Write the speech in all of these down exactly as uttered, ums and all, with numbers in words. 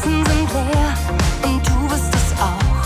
Straßen sind leer und du bist es auch.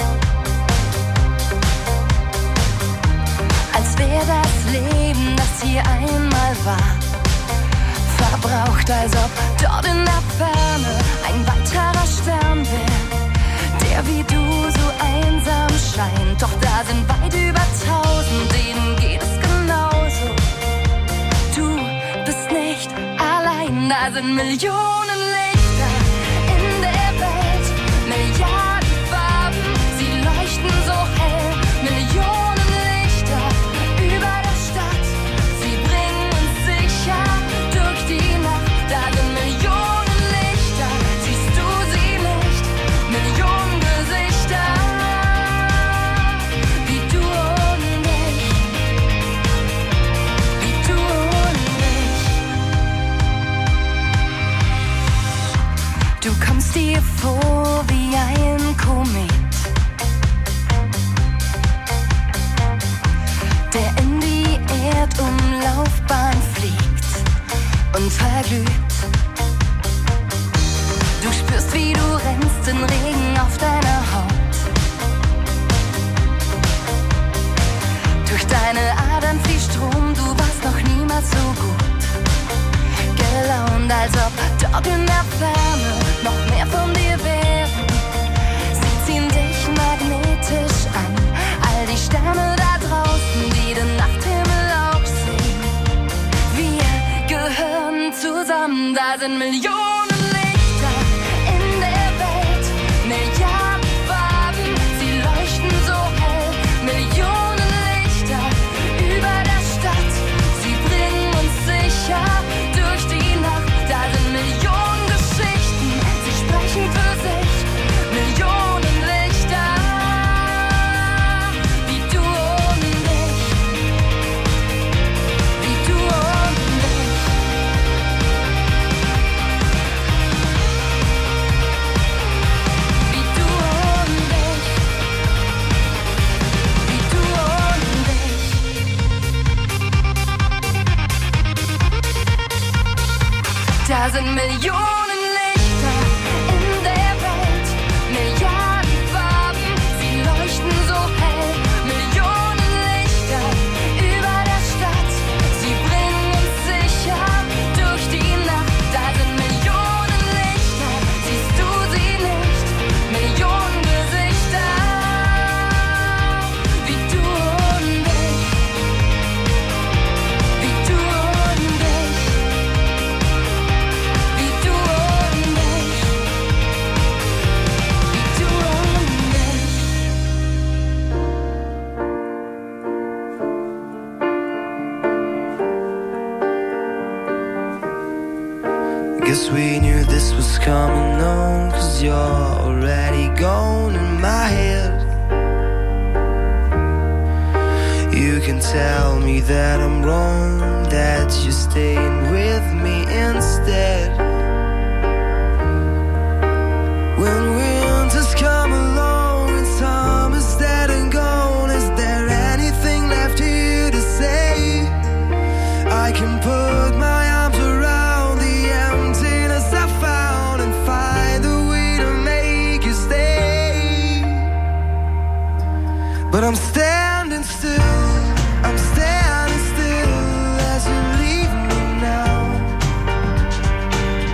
Als wäre das Leben, das hier einmal war, verbraucht, als ob dort in der Ferne ein weiterer Stern wäre, der wie du so einsam scheint. Doch da sind weit über tausend, denen geht es genauso. Du bist nicht allein, da sind Millionen Lichter in der Welt, Milliarden Farben, sie leuchten so hell, Millionen Lichter über der Stadt, sie bringen uns sicher durch die Nacht. Da sind Millionen Lichter, siehst du sie nicht? Millionen Gesichter, wie du und ich, wie du und ich. Du kommst dir vor wie ein Komet, der in die Erdumlaufbahn fliegt und verglüht. Du spürst, wie du rennst, den Regen auf deiner Haut. Durch deine Adern fließt Strom, du warst noch niemals so gut gelaunt, als ob dort in der Ferne noch mehr von dir wären. Sie ziehen dich magnetisch an, all die Sterne da draußen, die den Nachthimmel auch sehen. Wir gehören zusammen, da sind Millionen Lichter in der Welt, Milliarden Farben, sie leuchten so hell, Millionen Lichter über der Stadt, sie bringen uns sicher durch die Nacht. Da sind Millionen Geschichten, sie sprechen für sich, Millionen Lichter, wie du und ich, wie du und ich. Wie du und ich, wie du und ich. Da sind Millionen Lichter in der Welt, Milliarden Farben, sie leuchten so hell, Millionen Lichter über der Stadt, sie bringen uns sicher durch die Nacht. Da sind Millionen Lichter, siehst du sie nicht? Millionen Gesichter, wie du und ich, wie du und ich, wie du und ich, wie du und ich. Guess we knew this was coming on, cause you're already gone in my head. You can tell me that I'm wrong, that you're staying with me instead. When winter's come along and summer's dead and gone, is there anything left here to say? I can put my arms around the emptiness I found and find a way to make you stay. But I'm standing still, I'm standing still as you leave me now.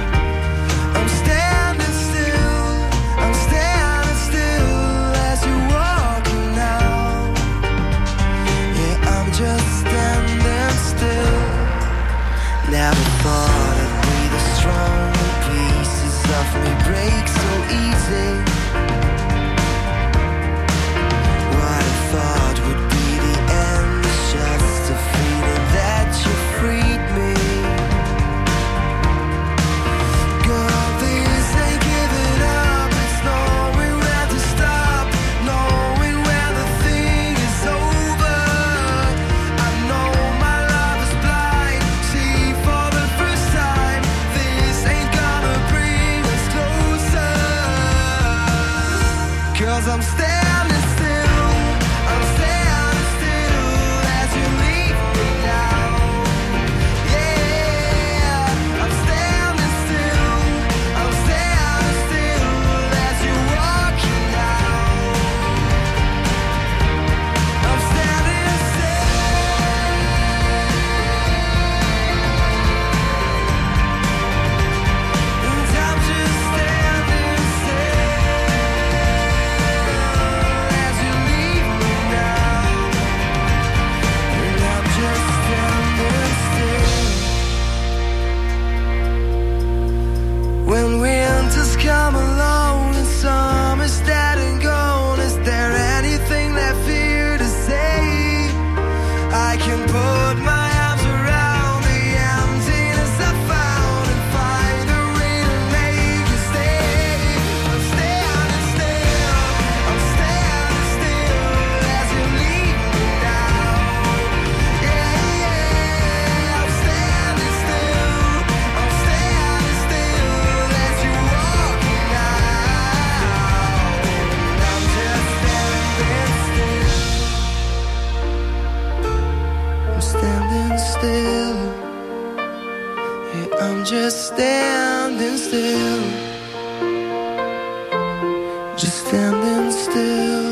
standing still, just standing still.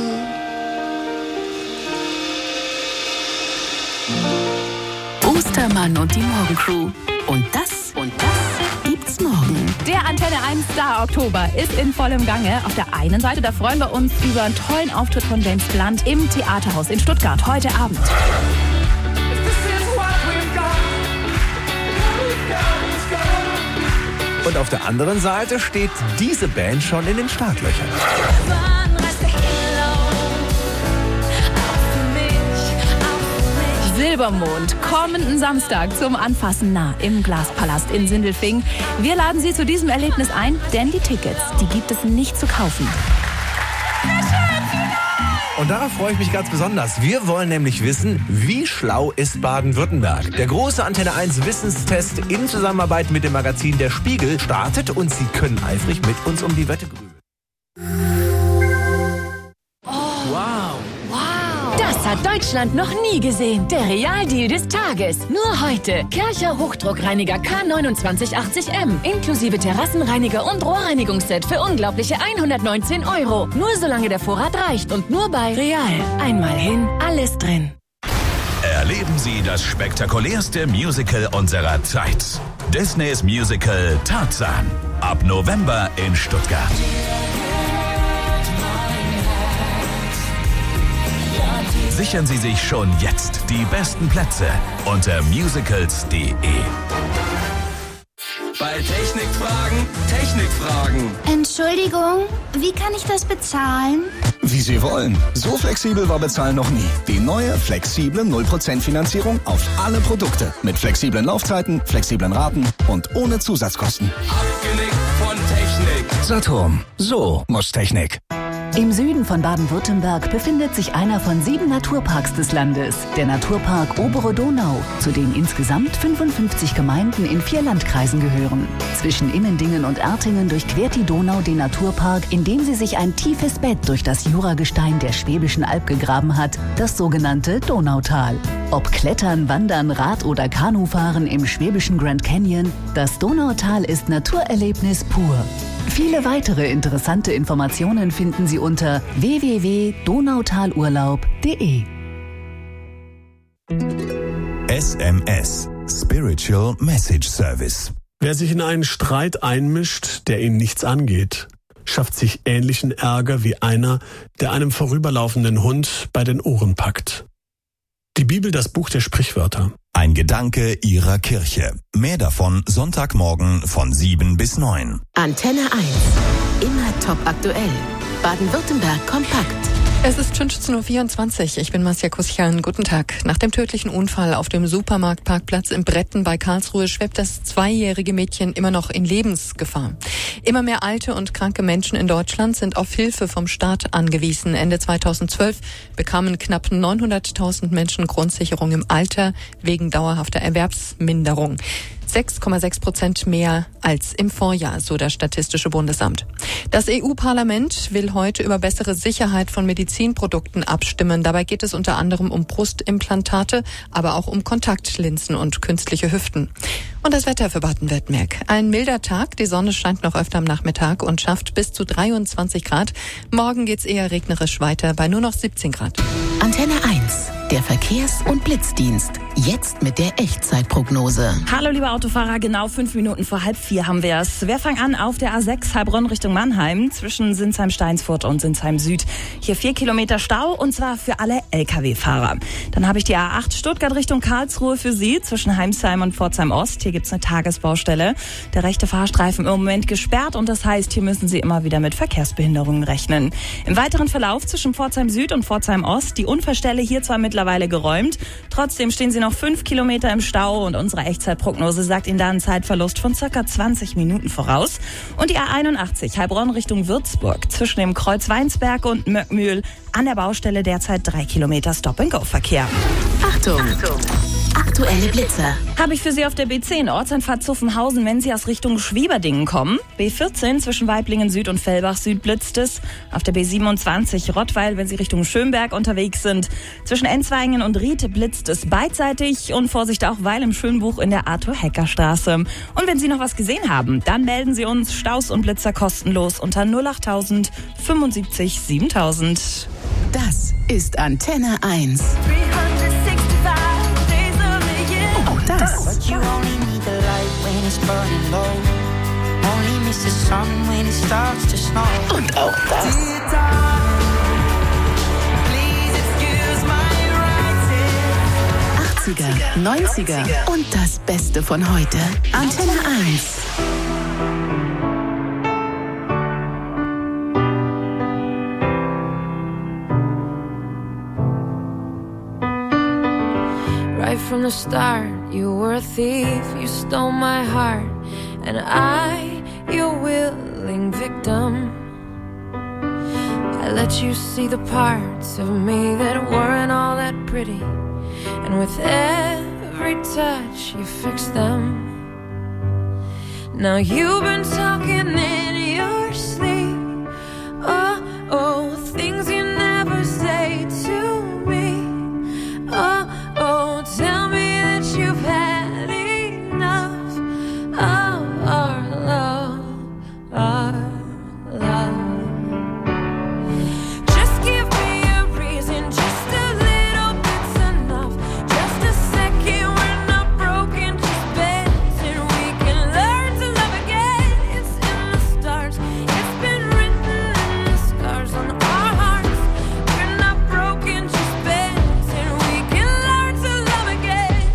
Ostermann und die Morgencrew. Und das, und das gibt's morgen. Der Antenne eins Star Oktober ist in vollem Gange. Auf der einen Seite, da freuen wir uns über einen tollen Auftritt von James Blunt im Theaterhaus in Stuttgart heute Abend. Und auf der anderen Seite steht diese Band schon in den Startlöchern. Silbermond, kommenden Samstag zum Anfassen nah im Glaspalast in Sindelfingen. Wir laden Sie zu diesem Erlebnis ein, denn die Tickets, die gibt es nicht zu kaufen. Und darauf freue ich mich ganz besonders. Wir wollen nämlich wissen, wie schlau ist Baden-Württemberg? Der große Antenne eins Wissenstest in Zusammenarbeit mit dem Magazin Der Spiegel startet und Sie können eifrig mit uns um die Wette grübeln. Das hat Deutschland noch nie gesehen. Der Realdeal des Tages. Nur heute. Kärcher Hochdruckreiniger K neunundzwanzig achtzig M. Inklusive Terrassenreiniger und Rohrreinigungsset für unglaubliche hundertneunzehn Euro. Nur solange der Vorrat reicht und nur bei Real. Einmal hin, alles drin. Erleben Sie das spektakulärste Musical unserer Zeit. Disneys Musical Tarzan. Ab November in Stuttgart. Sichern Sie sich schon jetzt die besten Plätze unter musicals punkt de. Bei Technikfragen, Technikfragen. Entschuldigung, wie kann ich das bezahlen? Wie Sie wollen. So flexibel war Bezahlen noch nie. Die neue, flexible null Prozent Finanzierung auf alle Produkte. Mit flexiblen Laufzeiten, flexiblen Raten und ohne Zusatzkosten. Abgenickt von Technik. Saturn. So muss Technik. Im Süden von Baden-Württemberg befindet sich einer von sieben Naturparks des Landes, der Naturpark Obere Donau, zu dem insgesamt fünfundfünfzig Gemeinden in vier Landkreisen gehören. Zwischen Immendingen und Ertingen durchquert die Donau den Naturpark, indem sie sich ein tiefes Bett durch das Juragestein der Schwäbischen Alb gegraben hat, das sogenannte Donautal. Ob Klettern, Wandern, Rad- oder Kanufahren im schwäbischen Grand Canyon, das Donautal ist Naturerlebnis pur. Viele weitere interessante Informationen finden Sie unter w w w punkt donautalurlaub punkt de. S M S Spiritual Message Service. Wer sich in einen Streit einmischt, der ihn nichts angeht, schafft sich ähnlichen Ärger wie einer, der einem vorüberlaufenden Hund bei den Ohren packt. Die Bibel, das Buch der Sprichwörter. Ein Gedanke Ihrer Kirche. Mehr davon Sonntagmorgen von sieben bis neun. Antenne eins. Immer top aktuell. Baden-Württemberg kompakt. Es ist fünfzehn Uhr vierundzwanzig. Ich bin Masja Kuschan. Guten Tag. Nach dem tödlichen Unfall auf dem Supermarktparkplatz im Bretten bei Karlsruhe schwebt das zweijährige Mädchen immer noch in Lebensgefahr. Immer mehr alte und kranke Menschen in Deutschland sind auf Hilfe vom Staat angewiesen. Ende zweitausendzwölf bekamen knapp neunhunderttausend Menschen Grundsicherung im Alter wegen dauerhafter Erwerbsminderung. sechs Komma sechs Prozent mehr als im Vorjahr, so das Statistische Bundesamt. Das E U-Parlament will heute über bessere Sicherheit von Medizinprodukten abstimmen. Dabei geht es unter anderem um Brustimplantate, aber auch um Kontaktlinsen und künstliche Hüften. Und das Wetter für Baden-Württemberg. Ein milder Tag, die Sonne scheint noch öfter am Nachmittag und schafft bis zu dreiundzwanzig Grad. Morgen geht's eher regnerisch weiter bei nur noch siebzehn Grad. Antenne eins, der Verkehrs- und Blitzdienst. Jetzt mit der Echtzeitprognose. Hallo liebe Autofahrer, genau fünf Minuten vor halb vier haben wir es. Wir fangen an auf der A sechs Heilbronn Richtung Mannheim zwischen Sinsheim-Steinsfurt und Sinsheim Süd. Hier vier Kilometer Stau und zwar für alle L K W-Fahrer. Dann habe ich die A acht Stuttgart Richtung Karlsruhe für Sie zwischen Heimsheim und Pforzheim Ost. Hier gibt's eine Tagesbaustelle. Der rechte Fahrstreifen im Moment gesperrt und das heißt, hier müssen Sie immer wieder mit Verkehrsbehinderungen rechnen. Im weiteren Verlauf zwischen Pforzheim Süd und Pforzheim Ost die Unfallstelle hier zwar mittlerweile geräumt, trotzdem stehen Sie noch fünf Kilometer im Stau und unsere Echtzeitprognose sagt Ihnen da einen Zeitverlust von circa zwanzig Minuten voraus. Und die A einundachtzig Heilbronn Richtung Würzburg zwischen dem Kreuz Weinsberg und Möckmühl an der Baustelle derzeit drei Kilometer Stop-and-Go-Verkehr. Achtung! Achtung. aktuelle Blitzer. Habe ich für Sie auf der B zehn Ortsanfahrt Zuffenhausen, wenn Sie aus Richtung Schwieberdingen kommen. B vierzehn zwischen Weiblingen Süd und Fellbach Süd blitzt es. Auf der B siebenundzwanzig Rottweil, wenn Sie Richtung Schönberg unterwegs sind. Zwischen Enzweingen und Ried blitzt es beidseitig. Und Vorsicht auch, weil im Schönbuch in der Arthur-Hecker-Straße. Und wenn Sie noch was gesehen haben, dann melden Sie uns Staus und Blitzer kostenlos unter null achttausend fünfundsiebzig siebentausend. Das ist Antenne eins. Auch das. Und auch das. achtziger, neunziger und das Beste von heute. Antenne eins. Right from the start, you were a thief, you stole my heart, and I, your willing victim. I let you see the parts of me that weren't all that pretty, and with every touch you fixed them. Now you've been talking in your sleep, oh, oh, things you never say to me, oh, oh, tell me that you've had enough of our love, our love. Just give me a reason, just a little bit's enough. Just a second, we're not broken, just bends, and we can learn to love again. It's in the stars, it's been written in the scars on our hearts. We're not broken, just bends, and we can learn to love again.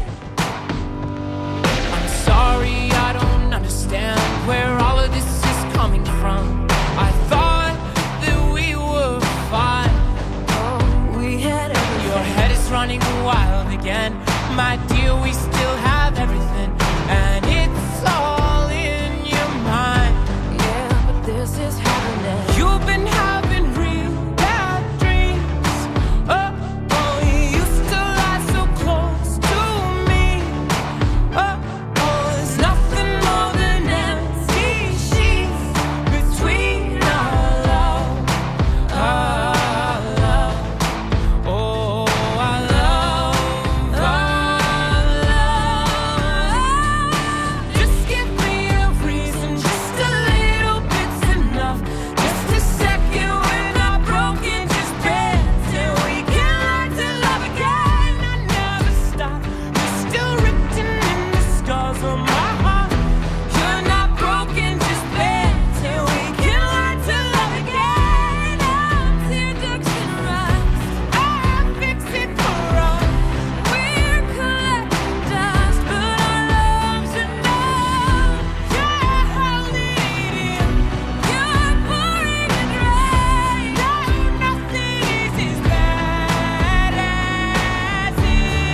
I'm sorry, I don't understand where all of this is coming from. I thought that we were fine. Oh, we had everything. Your head is running wild again. My dear, we still have everything, and it's all in your mind. Yeah, but this is happening. You've been having real bad dreams. Oh, oh, you used to lie so close to me. Oh, oh, there's nothing more than empty sheets between our love, our love. Oh, our love, our love. Just give me a reason, just a little bit's enough. Just a second, we're not broken, just bends, and we can learn to love again. I never stop, you're still written in the scars on my heart. You're not broken, just bends, and we can learn to love again. Our tear ducts and rust, I fix it for us. We're collecting dust, but our love's enough. You're holding it in, you're pouring it rain. No, nothing is as bad as it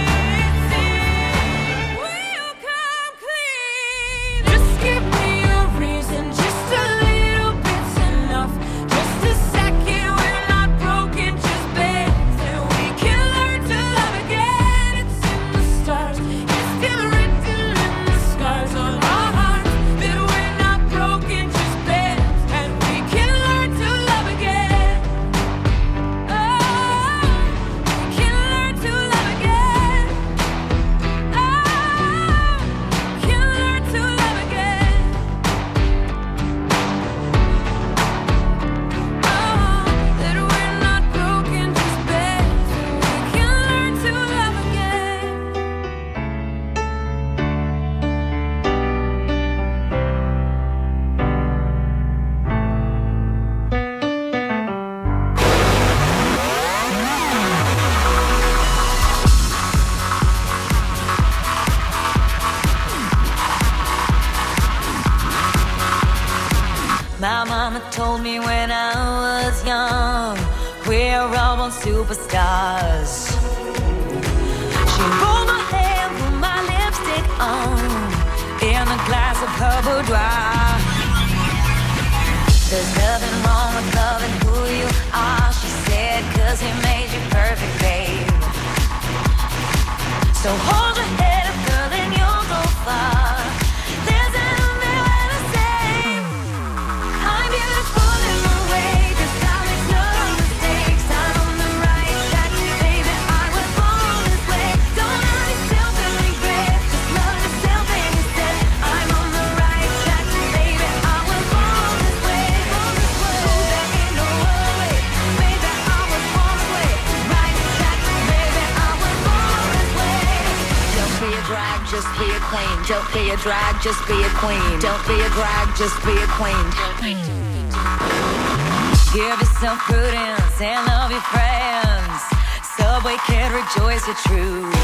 seems. We'll come clean. Just give me a reason, just a little bit's enough. Just a second, we're not broken, just bends, and we can learn to love again. It's in the stars, it's still written in the scars on our hearts that we're not broken, just bends, and we can learn to love again. Oh, we can learn to love again. Oh, we can learn to love again. Oh, that we're not broken, just bends, and we can learn to love again. My mama told me when I was young, we're all born superstars. She rolled my hair, put my lipstick on, in a glass of her boudoir. There's nothing wrong with loving who you are, she said, 'cause he made you perfect, babe. So hold your head be a drag, just be a queen. Don't be a drag, just be a queen. Give yourself prudence and love your friends. Subway kid, rejoice your truth.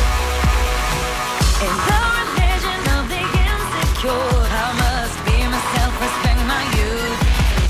In the religion of the insecure, I must be myself, respect my youth.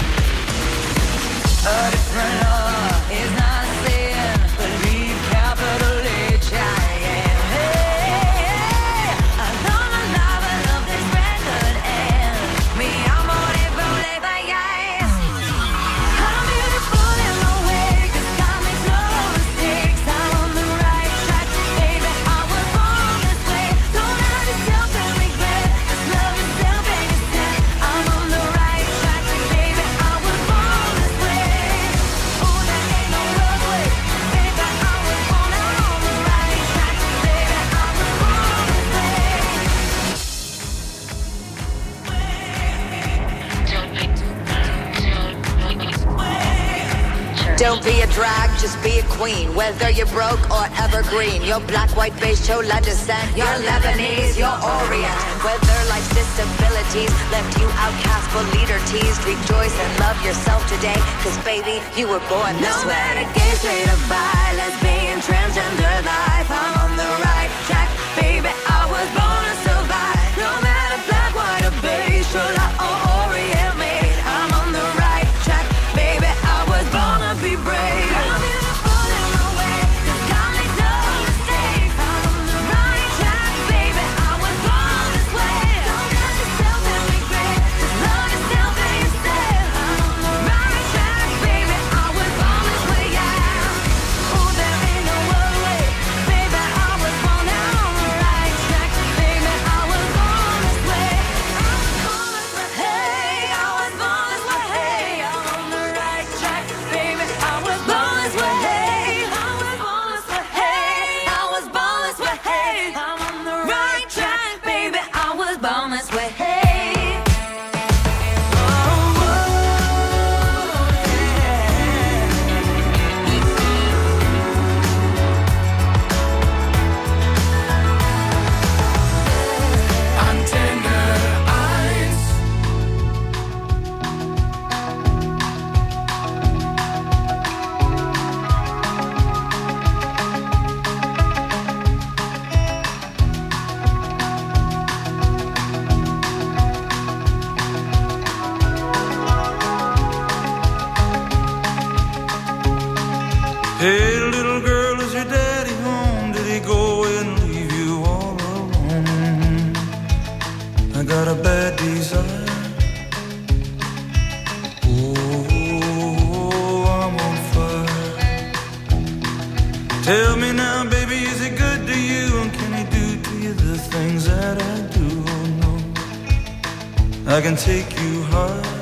A different law is not a sin. Believe capital H I am. Hey, hey, I love my life, I love this record, and me, I'm on it, roll it, bye, yes. I'm beautiful in my way, 'cause God makes no mistakes. I'm on the right track, baby, I was born this way. Don't have yourself and regret, just love yourself and you said I'm on the right track, baby, I was born this way. Oh, there ain't no other way, baby, I was born, I'm on the right track, baby, I was born this way. Don't be a drag, just be a queen. Whether you're broke or evergreen, you're black, white, beige, chola descent, you're Lebanese, you're Orient. Whether life's disabilities left you outcast but leader teased, rejoice and love yourself today, 'cause baby, you were born this way. No matter gay, straight or bi, lesbian, transgender life, I'm on the right track, baby, I was born to survive. No matter black, white or beige, chola or Orient made, I'm on the right track, baby, I was born to be brave. I'm beautiful in my way, 'cause God makes no mistakes. I'm on the right track, baby, I was born this way. Don't have yourself and regret, just love yourself and you said I'm on the right track, baby, I was born this way, yeah. Oh, there ain't no other way, baby, I was born on the right track, baby, I was born this way. I was born this way, hey, I was born this way, hey, I'm on the right track, baby, I was born this way, hey, I was born this way, hey, I was born this way, hey, I'm on the right track, baby, I was born this way, hey. Antenne eins. Hey, little girl, is your daddy home? Did he go away and leave you all alone? I got a bad desire. Oh, I'm on fire. Tell me now, baby, is he good to you? And can he do to you the things that I do? Oh, no, I can take you high.